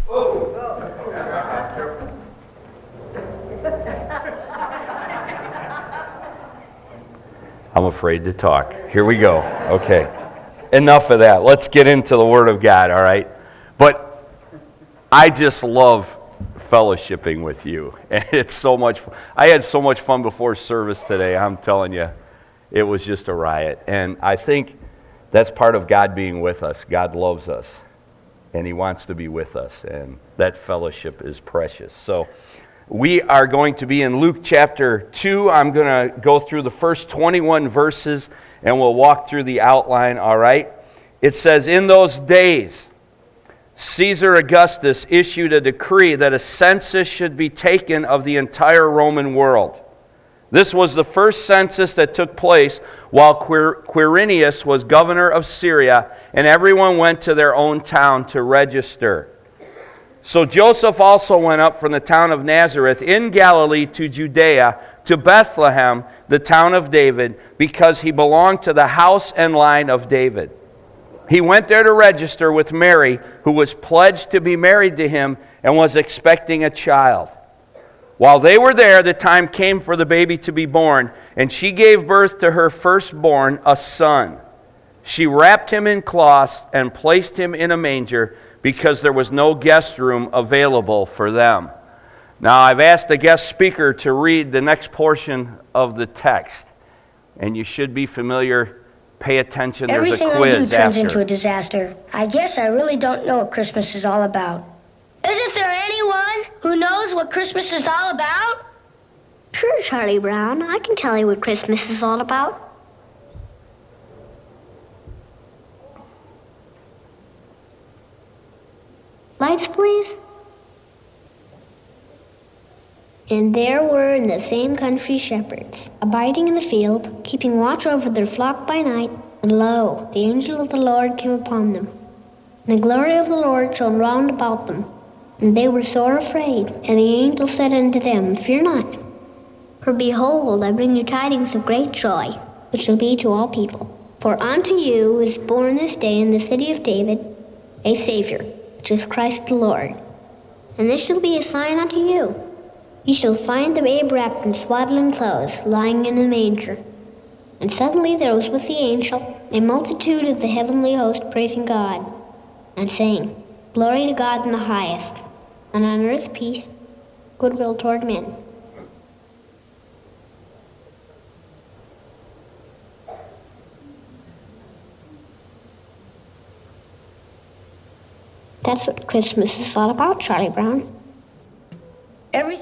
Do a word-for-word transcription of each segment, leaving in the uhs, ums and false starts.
I'm afraid to talk. Here we go. Okay. Enough of that. Let's get into the Word of God, all right? But I just love fellowshipping with you. And it's so much fun. I had so much fun before service today. I'm telling you, it was just a riot. And I think that's part of God being with us. God loves us, and He wants to be with us. And that fellowship is precious. So we are going to be in Luke chapter two. I'm going to go through the first twenty-one verses, and we'll walk through the outline, all right? It says, "In those days, Caesar Augustus issued a decree that a census should be taken of the entire Roman world. This was the first census that took place while Quir- Quirinius was governor of Syria, and everyone went to their own town to register. So Joseph also went up from the town of Nazareth in Galilee to Judea, to Bethlehem, the town of David, because he belonged to the house and line of David. He went there to register with Mary, who was pledged to be married to him and was expecting a child. While they were there, the time came for the baby to be born, and she gave birth to her firstborn, a son. She wrapped him in cloths and placed him in a manger, because there was no guest room available for them." Now, I've asked the guest speaker to read the next portion of the text, and you should be familiar. Pay attention. There's Everything a quiz I do turns after. into a disaster. I guess I really don't know what Christmas is all about. Isn't there anyone who knows what Christmas is all about? Sure, Charlie Brown. I can tell you what Christmas is all about. Lights, please. And there were in the same country shepherds, abiding in the field, keeping watch over their flock by night. And lo, the angel of the Lord came upon them. And the glory of the Lord shone round about them. And they were sore afraid. And the angel said unto them, Fear not. For behold, I bring you tidings of great joy, which shall be to all people. For unto you is born this day in the city of David a Savior, which is Christ the Lord. And this shall be a sign unto you. You shall find the babe wrapped in swaddling clothes, lying in a manger. And suddenly there was with the angel a multitude of the heavenly host praising God, and saying, Glory to God in the highest, and on earth peace, goodwill toward men. That's what Christmas is all about, Charlie Brown. Everything.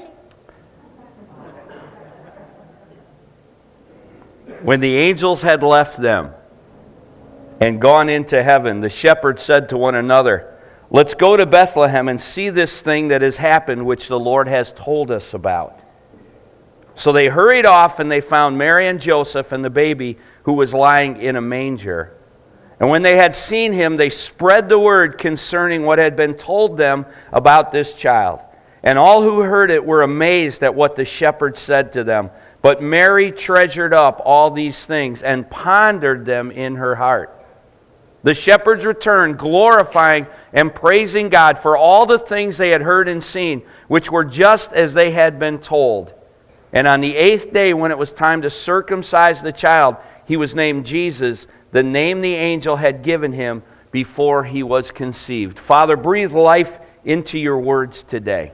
When the angels had left them and gone into heaven, the shepherds said to one another, Let's go to Bethlehem and see this thing that has happened, which the Lord has told us about. So they hurried off, and they found Mary and Joseph and the baby, who was lying in a manger. And when they had seen him, they spread the word concerning what had been told them about this child. And all who heard it were amazed at what the shepherds said to them. But Mary treasured up all these things and pondered them in her heart. The shepherds returned, glorifying and praising God for all the things they had heard and seen, which were just as they had been told. And on the eighth day, when it was time to circumcise the child, he was named Jesus, the name the angel had given him before he was conceived. Father, breathe life into your words today.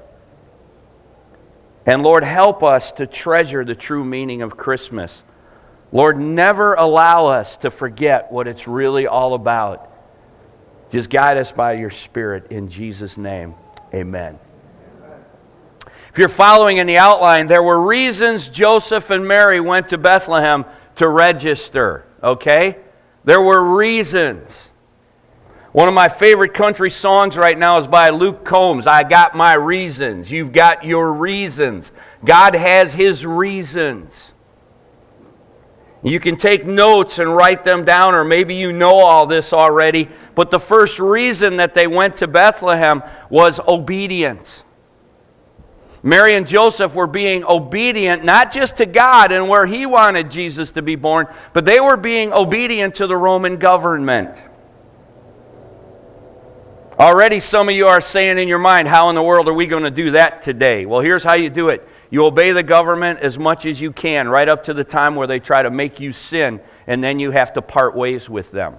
And Lord, help us to treasure the true meaning of Christmas. Lord, never allow us to forget what it's really all about. Just guide us by your Spirit in Jesus' name. Amen. If you're following in the outline, there were reasons Joseph and Mary went to Bethlehem to register, okay? There were reasons. One of my favorite country songs right now is by Luke Combs, I Got My Reasons. You've got your reasons. God has His reasons. You can take notes and write them down, or maybe you know all this already, but the first reason that they went to Bethlehem was obedience. Mary and Joseph were being obedient, not just to God and where He wanted Jesus to be born, but they were being obedient to the Roman government. Already some of you are saying in your mind, how in the world are we going to do that today? Well, here's how you do it. You obey the government as much as you can, right up to the time where they try to make you sin, and then you have to part ways with them.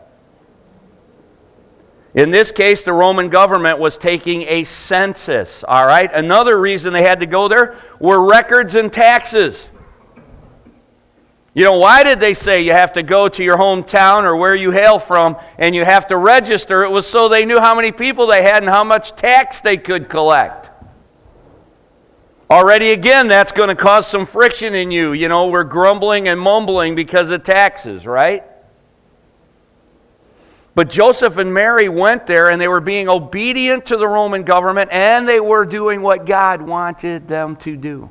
In this case, the Roman government was taking a census, all right? Another reason they had to go there were records and taxes. You know, why did they say you have to go to your hometown or where you hail from and you have to register? It was so they knew how many people they had and how much tax they could collect. Already again, that's going to cause some friction in you. You know, we're grumbling and mumbling because of taxes, right? But Joseph and Mary went there and they were being obedient to the Roman government and they were doing what God wanted them to do.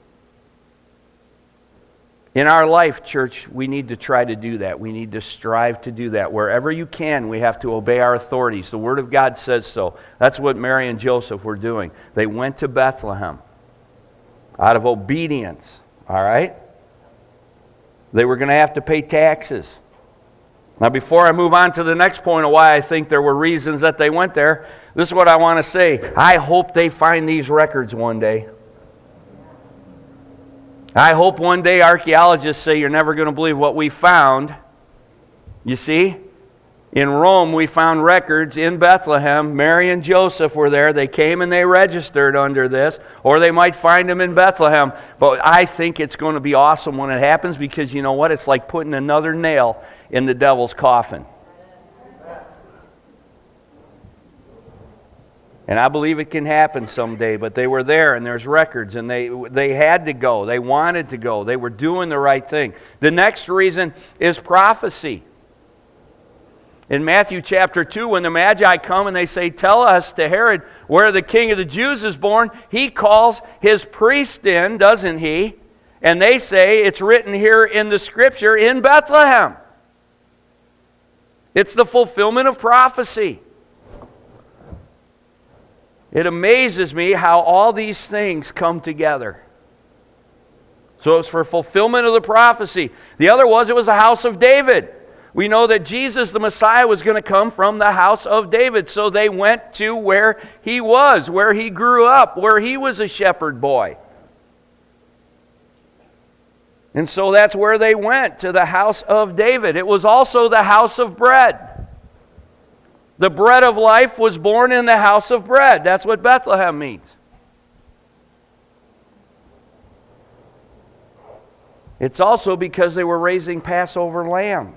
In our life, church, we need to try to do that. We need to strive to do that. Wherever you can, we have to obey our authorities. The Word of God says so. That's what Mary and Joseph were doing. They went to Bethlehem out of obedience, all right? They were going to have to pay taxes. Now, before I move on to the next point of why I think there were reasons that they went there, this is what I want to say. I hope they find these records one day. I hope one day archaeologists say, you're never going to believe what we found. You see? In Rome, we found records in Bethlehem. Mary and Joseph were there. They came and they registered under this. Or they might find them in Bethlehem. But I think it's going to be awesome when it happens because you know what? It's like putting another nail in the devil's coffin. And I believe it can happen someday, but they were there and there's records and they they had to go. They wanted to go. They were doing the right thing. The next reason is prophecy. In Matthew chapter two, when the Magi come and they say, tell us to Herod where the King of the Jews is born, he calls his priest in, doesn't he? And they say, it's written here in the Scripture in Bethlehem. It's the fulfillment of prophecy. It amazes me how all these things come together. So it's for fulfillment of the prophecy. The other was, it was the house of David. We know that Jesus, the Messiah, was going to come from the house of David. So they went to where he was, where he grew up, where he was a shepherd boy. And so that's where they went, to the house of David. It was also the house of bread. The bread of life was born in the house of bread. That's what Bethlehem means. It's also because they were raising Passover lambs.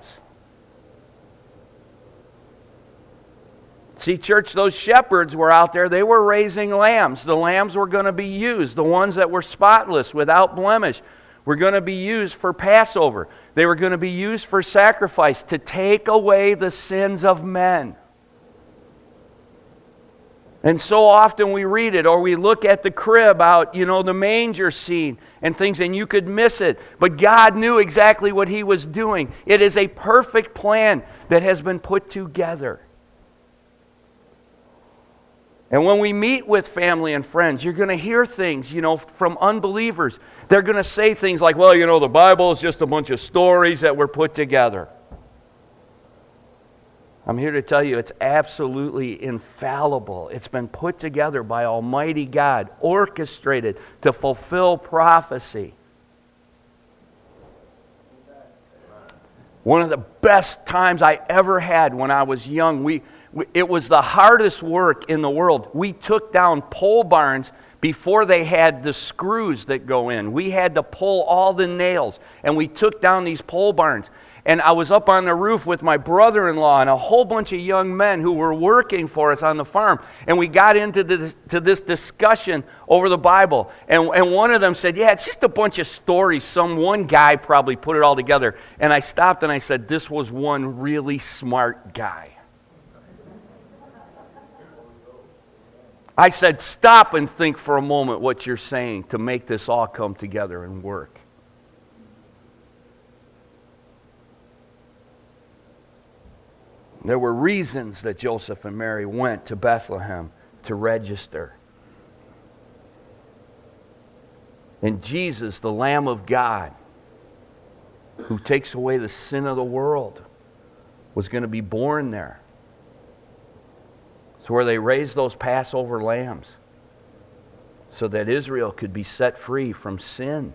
See, church, those shepherds were out there. They were raising lambs. The lambs were going to be used. The ones that were spotless, without blemish, were going to be used for Passover. They were going to be used for sacrifice to take away the sins of men. And so often we read it, or we look at the crib out, you know, the manger scene and things, and you could miss it. But God knew exactly what He was doing. It is a perfect plan that has been put together. And when we meet with family and friends, you're going to hear things, you know, from unbelievers. They're going to say things like, well, you know, the Bible is just a bunch of stories that were put together. I'm here to tell you it's absolutely infallible. It's been put together by Almighty God, orchestrated to fulfill prophecy. One of the best times I ever had when I was young, we, we it was the hardest work in the world. We took down pole barns before they had the screws that go in. We had to pull all the nails, and we took down these pole barns. And I was up on the roof with my brother-in-law and a whole bunch of young men who were working for us on the farm. And we got into this, to this discussion over the Bible. And, and one of them said, yeah, it's just a bunch of stories. Some one guy probably put it all together. And I stopped and I said, this was one really smart guy. I said, stop and think for a moment what you're saying to make this all come together and work. There were reasons that Joseph and Mary went to Bethlehem to register. And Jesus, the Lamb of God, who takes away the sin of the world, was going to be born there. It's where they raised those Passover lambs so that Israel could be set free from sin.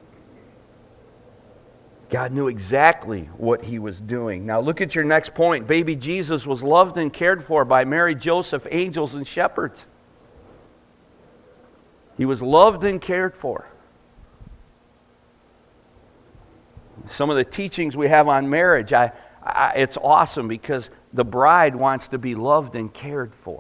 God knew exactly what He was doing. Now look at your next point. Baby Jesus was loved and cared for by Mary, Joseph, angels, and shepherds. He was loved and cared for. Some of the teachings we have on marriage, I, I, it's awesome because the bride wants to be loved and cared for.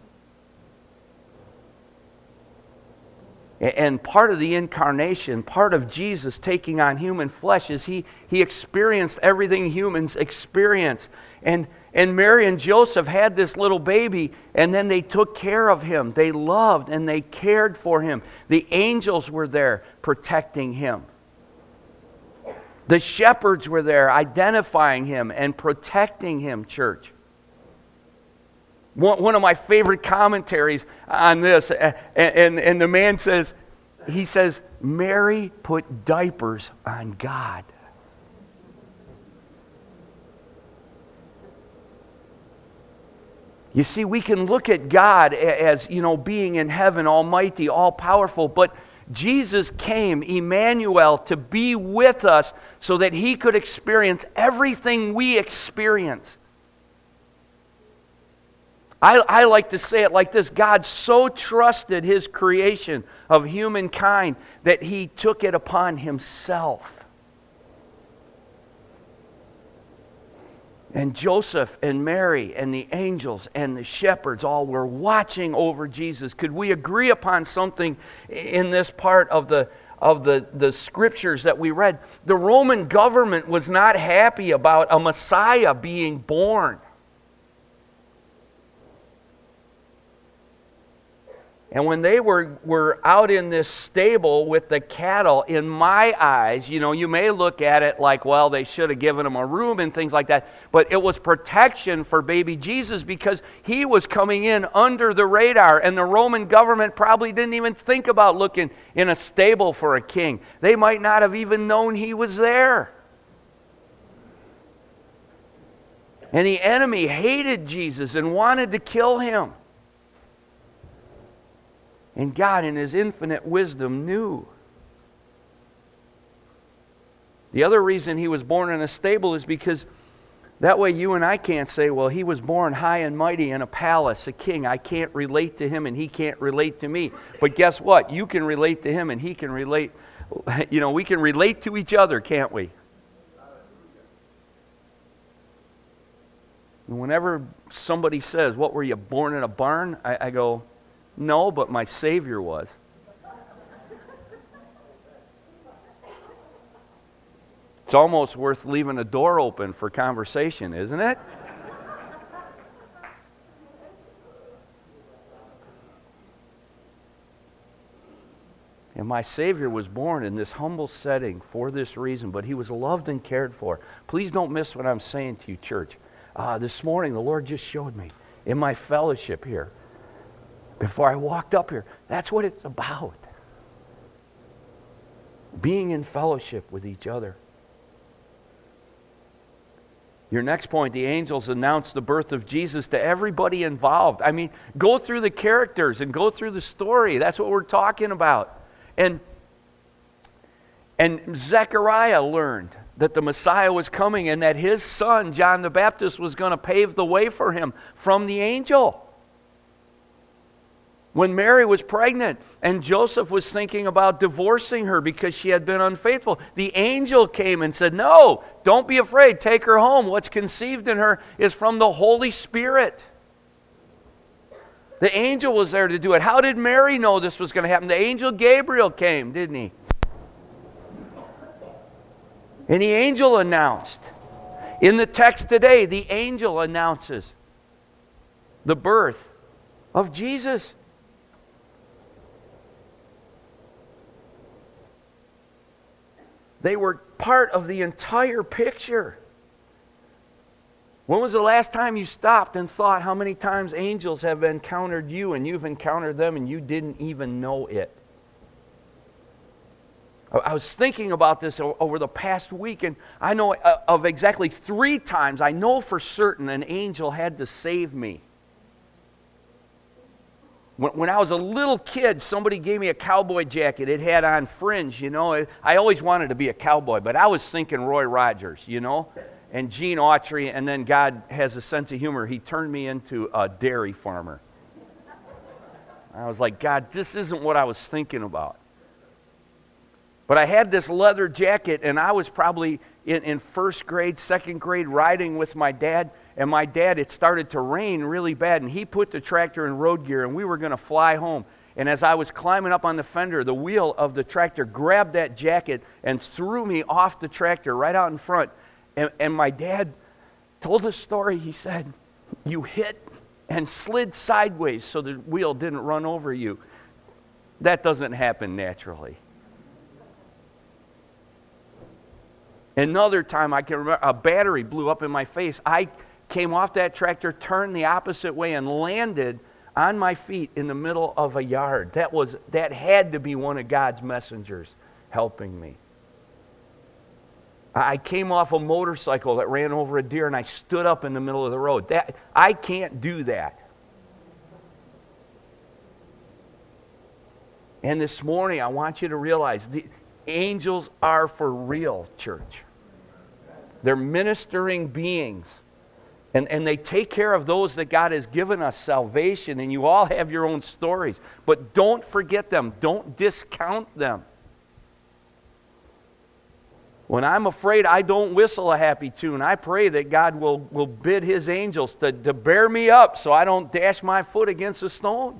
And part of the incarnation, part of Jesus taking on human flesh is he, he experienced everything humans experience. And, and Mary and Joseph had this little baby, and then they took care of him. They loved and they cared for him. The angels were there protecting him. The shepherds were there identifying him and protecting him, church. One of my favorite commentaries on this, and, and, and the man says, he says, Mary put diapers on God. You see, we can look at God as, you know, being in heaven, almighty, all-powerful, but Jesus came, Emmanuel, to be with us so that He could experience everything we experienced. I, I like to say it like this: God so trusted His creation of humankind that He took it upon Himself. And Joseph and Mary and the angels and the shepherds all were watching over Jesus. Could we agree upon something in this part of the of the, the scriptures that we read? The Roman government was not happy about a Messiah being born. And when they were, were out in this stable with the cattle, in my eyes, you know, you may look at it like, well, they should have given him a room and things like that. But it was protection for baby Jesus because he was coming in under the radar. And the Roman government probably didn't even think about looking in a stable for a king. They might not have even known he was there. And the enemy hated Jesus and wanted to kill him. And God, in His infinite wisdom, knew. The other reason He was born in a stable is because that way you and I can't say, well, He was born high and mighty in a palace, a king. I can't relate to Him and He can't relate to me. But guess what? You can relate to Him and He can relate. You know, we can relate to each other, can't we? And whenever somebody says, what, were you born in a barn? I, I go, no, but my Savior was. It's almost worth leaving a door open for conversation, isn't it? And my Savior was born in this humble setting for this reason, but He was loved and cared for. Please don't miss what I'm saying to you, church. Uh, this morning, the Lord just showed me in my fellowship here, before I walked up here, that's what it's about. Being in fellowship with each other. Your next point, the angels announced the birth of Jesus to everybody involved. I mean, go through the characters and go through the story. That's what we're talking about. And, and Zechariah learned that the Messiah was coming and that his son, John the Baptist, was going to pave the way for him from the angel. When Mary was pregnant and Joseph was thinking about divorcing her because she had been unfaithful, the angel came and said, no, don't be afraid, take her home. What's conceived in her is from the Holy Spirit. The angel was there to do it. How did Mary know this was going to happen? The angel Gabriel came, didn't he? And the angel announced. In the text today, the angel announces the birth of Jesus. They were part of the entire picture. When was the last time you stopped and thought how many times angels have encountered you and you've encountered them and you didn't even know it? I was thinking about this over the past week, and I know of exactly three times, I know for certain an angel had to save me. When, when I was a little kid, somebody gave me a cowboy jacket. It had on fringe, you know. I always wanted to be a cowboy, but I was thinking Roy Rogers, you know, and Gene Autry, and then God has a sense of humor. He turned me into a dairy farmer. I was like, God, this isn't what I was thinking about. But I had this leather jacket, and I was probably in, in first grade, second grade, riding with my dad. And my dad, it started to rain really bad, and he put the tractor in road gear, and we were going to fly home. And as I was climbing up on the fender, the wheel of the tractor grabbed that jacket and threw me off the tractor right out in front. And, and my dad told a story. He said, you hit and slid sideways so the wheel didn't run over you. That doesn't happen naturally. Another time, I can remember, a battery blew up in my face. I came off that tractor, turned the opposite way, and landed on my feet in the middle of a yard. That was that had to be one of God's messengers helping me. I came off a motorcycle that ran over a deer, and I stood up in the middle of the road. That I can't do that. And this morning, I want you to realize the angels are for real, church. They're ministering beings. And, and they take care of those that God has given us salvation. And you all have your own stories. But don't forget them. Don't discount them. When I'm afraid, I don't whistle a happy tune. I pray that God will, will bid His angels to, to bear me up so I don't dash my foot against a stone.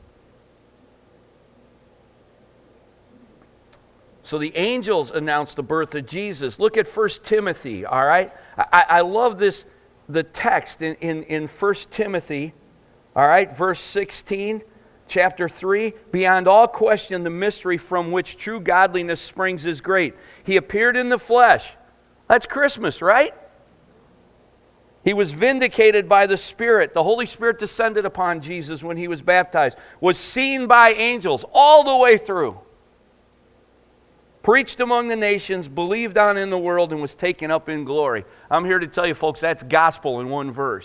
So the angels announced the birth of Jesus. Look at First Timothy, all right? I, I love this, the text in, in, in First Timothy, all right, verse sixteen, chapter three. Beyond all question, the mystery from which true godliness springs is great. He appeared in the flesh. That's Christmas, right? He was vindicated by the Spirit. The Holy Spirit descended upon Jesus when He was baptized. Was seen by angels all the way through. Preached among the nations, believed on in the world, and was taken up in glory. I'm here to tell you, folks, that's gospel in one verse.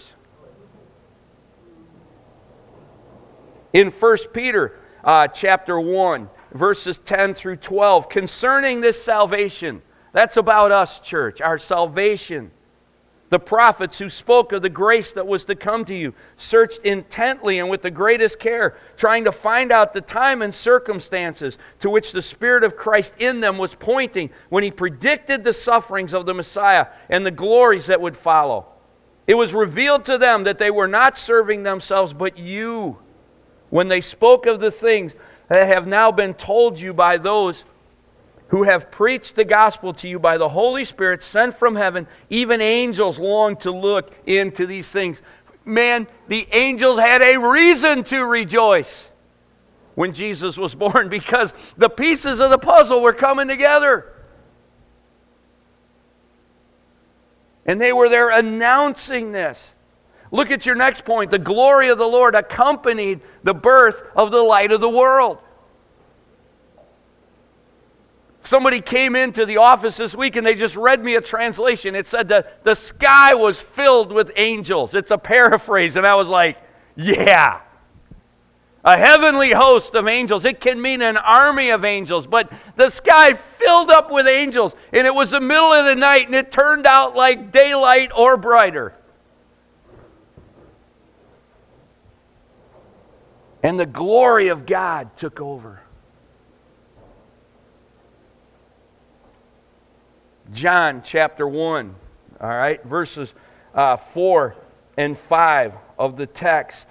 In First Peter uh, chapter one, verses ten through twelve, concerning this salvation, that's about us, church, our salvation. The prophets who spoke of the grace that was to come to you searched intently and with the greatest care, trying to find out the time and circumstances to which the Spirit of Christ in them was pointing when He predicted the sufferings of the Messiah and the glories that would follow. It was revealed to them that they were not serving themselves but you when they spoke of the things that have now been told you by those who have preached the gospel to you by the Holy Spirit sent from heaven. Even angels long to look into these things. Man, the angels had a reason to rejoice when Jesus was born because the pieces of the puzzle were coming together. And they were there announcing this. Look at your next point. The glory of the Lord accompanied the birth of the light of the world. Somebody came into the office this week and they just read me a translation. It said that the sky was filled with angels. It's a paraphrase. And I was like, yeah. A heavenly host of angels. It can mean an army of angels. But the sky filled up with angels. And it was the middle of the night and it turned out like daylight or brighter. And the glory of God took over. John chapter one, all right, verses uh, four and five of the text.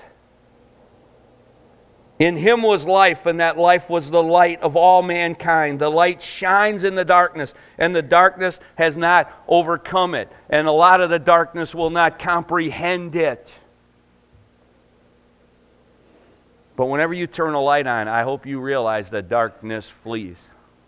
In Him was life, and that life was the light of all mankind. The light shines in the darkness, and the darkness has not overcome it. And a lot of the darkness will not comprehend it. But whenever you turn a light on, I hope you realize that darkness flees.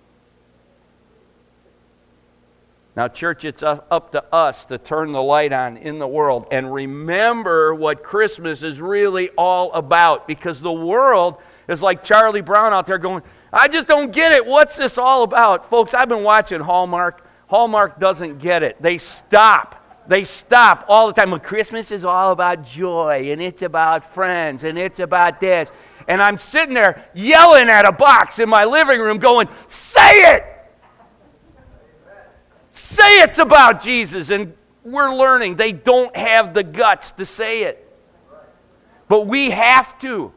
Now, church, it's up to us to turn the light on in the world and remember what Christmas is really all about. Because the world is like Charlie Brown out there going, I just don't get it. What's this all about? Folks, I've been watching Hallmark. Hallmark doesn't get it. They stop. They stop all the time. Well, Christmas is all about joy, and it's about friends, and it's about this. and I'm sitting there yelling at a box in my living room going, say it! Say it's about Jesus. And we're learning they don't have the guts to say it. But we have to.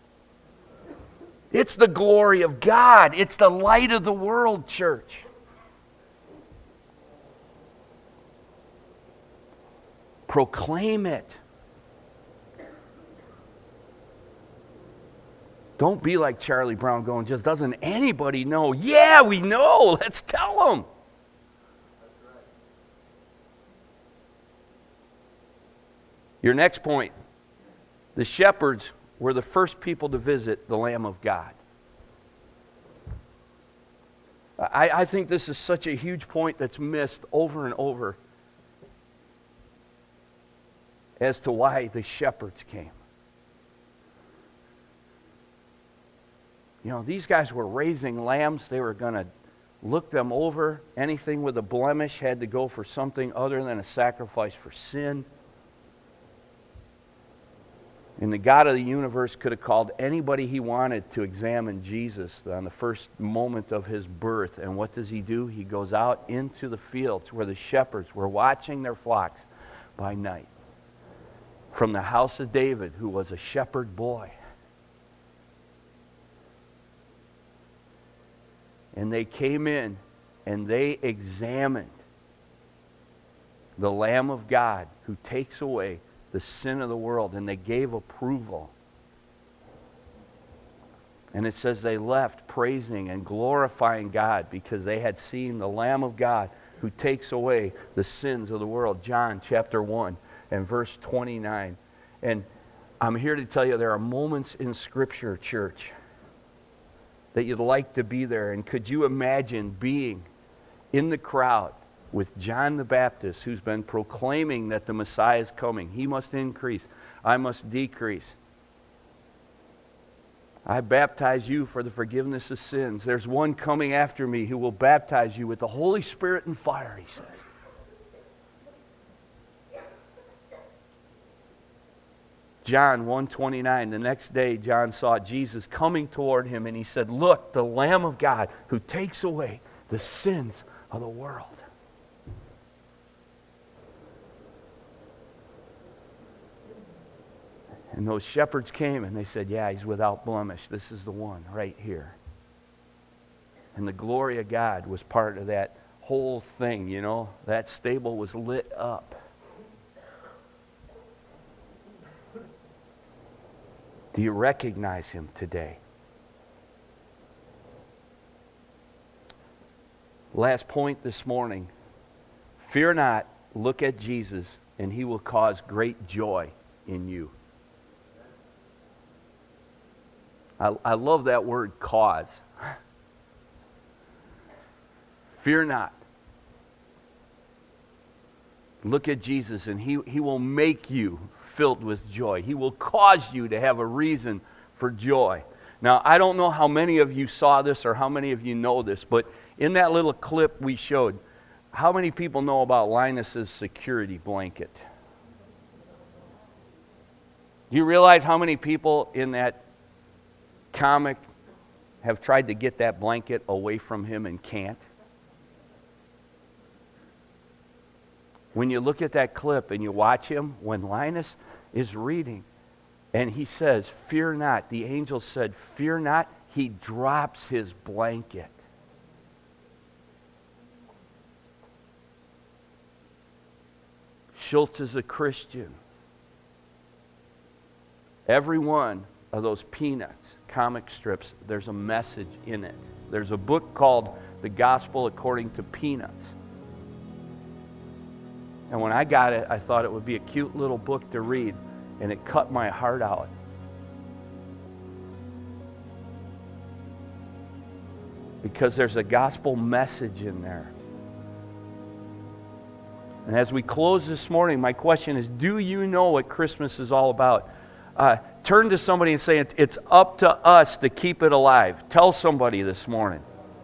It's the glory of God. It's the light of the world, church. Proclaim it. Don't be like Charlie Brown going, just doesn't anybody know? Yeah, we know. Let's tell them. Your next point. The shepherds were the first people to visit the Lamb of God. I, I think this is such a huge point that's missed over and over as to why the shepherds came. You know, these guys were raising lambs. They were going to look them over. Anything with a blemish had to go for something other than a sacrifice for sin. And the God of the universe could have called anybody he wanted to examine Jesus on the first moment of his birth. And what does he do? He goes out into the fields where the shepherds were watching their flocks by night. From the house of David, who was a shepherd boy. And they came in and they examined the Lamb of God who takes away the sin of the world, and they gave approval. And it says they left praising and glorifying God because they had seen the Lamb of God who takes away the sins of the world. John chapter one and verse twenty-nine. And I'm here to tell you there are moments in Scripture, church, that you'd like to be there. And could you imagine being in the crowd with John the Baptist, who's been proclaiming that the Messiah is coming? He must increase, I must decrease. I baptize you for the forgiveness of sins. There's one coming after me who will baptize you with the Holy Spirit and fire, he says. John one twenty-nine, the next day John saw Jesus coming toward him, and he said, look, the Lamb of God who takes away the sins of the world. And those shepherds came and they said, yeah, he's without blemish. This is the one right here. And the glory of God was part of that whole thing, you know. That stable was lit up. Do you recognize him today? Last point this morning. Fear not, look at Jesus, and he will cause great joy in you. I, I love that word, cause. Fear not. Look at Jesus, and he, he will make you filled with joy. He will cause you to have a reason for joy. Now, I don't know how many of you saw this or how many of you know this, but in that little clip we showed, how many people know about Linus's security blanket? Do you realize how many people in that comic have tried to get that blanket away from him and can't? When you look at that clip and you watch him, when Linus is reading and he says, fear not, the angel said, fear not, he drops his blanket. Schultz is a Christian. Every one of those Peanuts comic strips, there's a message in it. There's a book called The Gospel According to Peanuts. And when I got it, I thought it would be a cute little book to read, and it cut my heart out. Because there's a gospel message in there. And as we close this morning, my question is, do you know what Christmas is all about? Uh, turn to somebody and say, it's, it's up to us to keep it alive. Tell somebody this morning.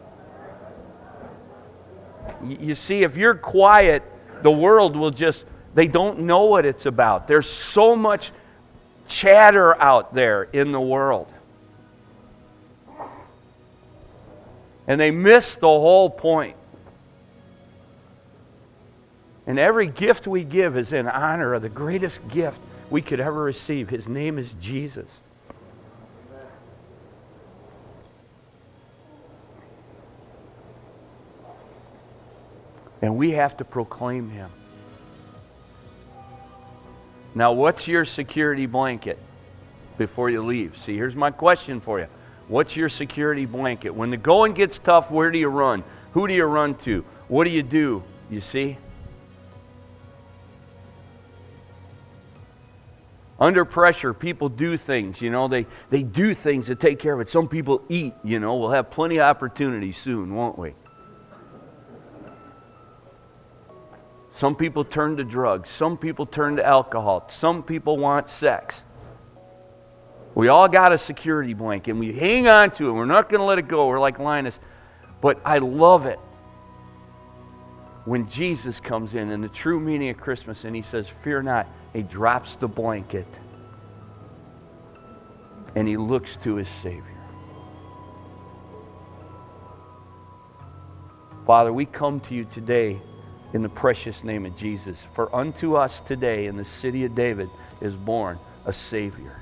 You, you see, if you're quiet, the world will just, they don't know what it's about. There's so much chatter out there in the world. And they miss the whole point. And every gift we give is in honor of the greatest gift we could ever receive. His name is Jesus. And we have to proclaim Him. Now, what's your security blanket before you leave? See, here's my question for you. What's your security blanket? When the going gets tough, where do you run? Who do you run to? What do you do? You see? Under pressure, people do things, you know. They, they do things to take care of it. Some people eat, you know. We'll have plenty of opportunities soon, won't we? Some people turn to drugs. Some people turn to alcohol. Some people want sex. We all got a security blanket, and we hang on to it. We're not going to let it go. We're like Linus. But I love it when Jesus comes in, in the true meaning of Christmas, and He says, fear not. He drops the blanket, and He looks to His Savior. Father, we come to You today in the precious name of Jesus. For unto us today in the city of David is born a Savior.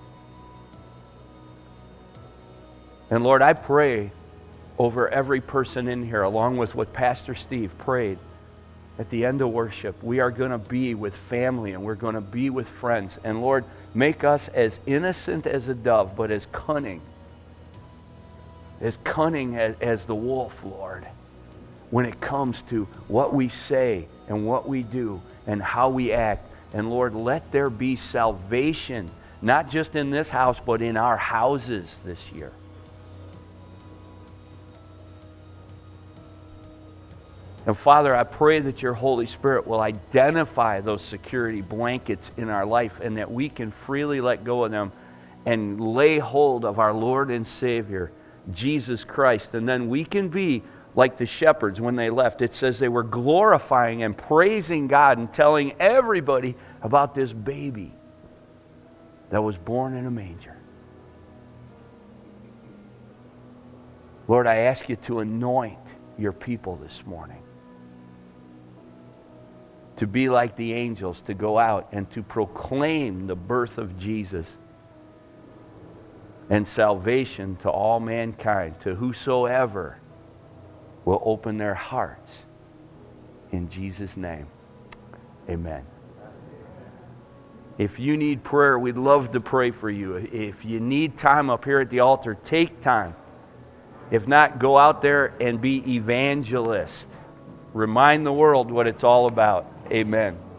And Lord, I pray over every person in here, along with what Pastor Steve prayed at the end of worship. We are going to be with family, and we're going to be with friends. And Lord, make us as innocent as a dove, but as cunning. As cunning as, as the wolf, Lord, when it comes to what we say and what we do and how we act. And Lord, let there be salvation, not just in this house, but in our houses this year. And Father, I pray that Your Holy Spirit will identify those security blankets in our life, and that we can freely let go of them and lay hold of our Lord and Savior, Jesus Christ. And then we can be like the shepherds when they left. It says they were glorifying and praising God and telling everybody about this baby that was born in a manger. Lord, I ask You to anoint Your people this morning, to be like the angels, to go out and to proclaim the birth of Jesus and salvation to all mankind, to whosoever will open their hearts. In Jesus' name, amen. If you need prayer, we'd love to pray for you. If you need time up here at the altar, take time. If not, go out there and be evangelist. Remind the world what it's all about. Amen.